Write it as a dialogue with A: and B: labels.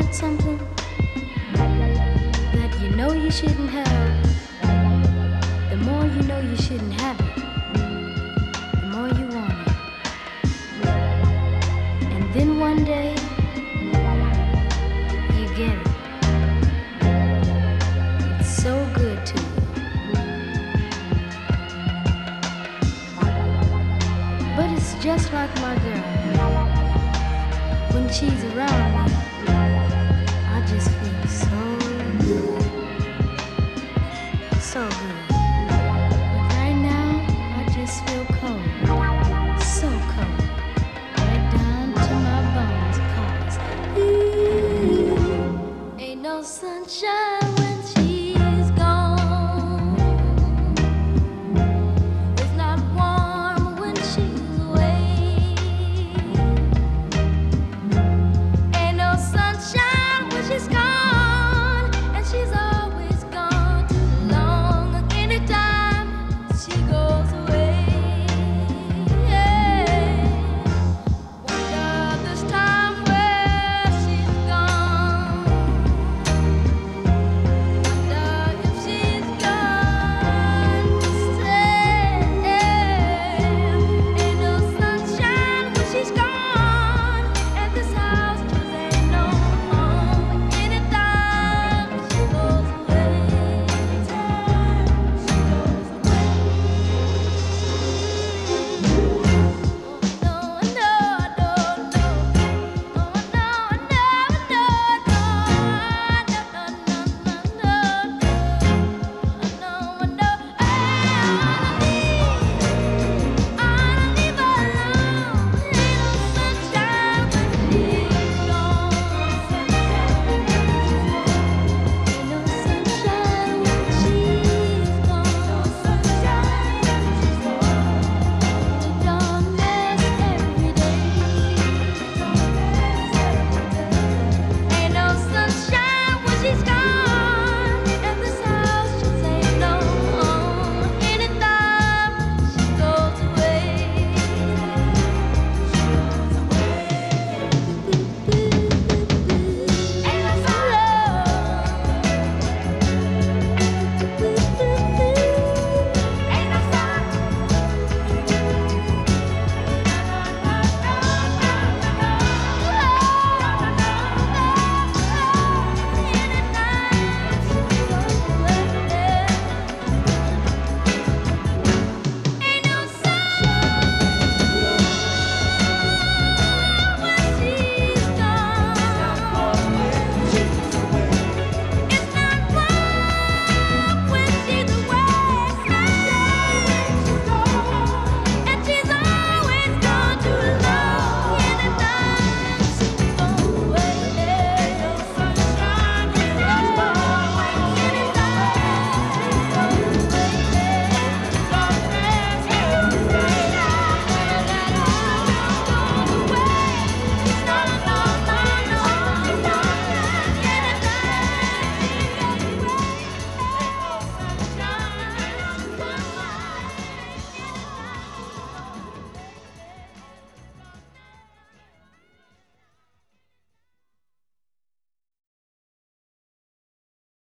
A: want something that you know you shouldn't have, the more you know you shouldn't have it, the more you want it. And then one day, you get it. It's so good to you. But it's just like my girl. When she's around me, I just feel so good.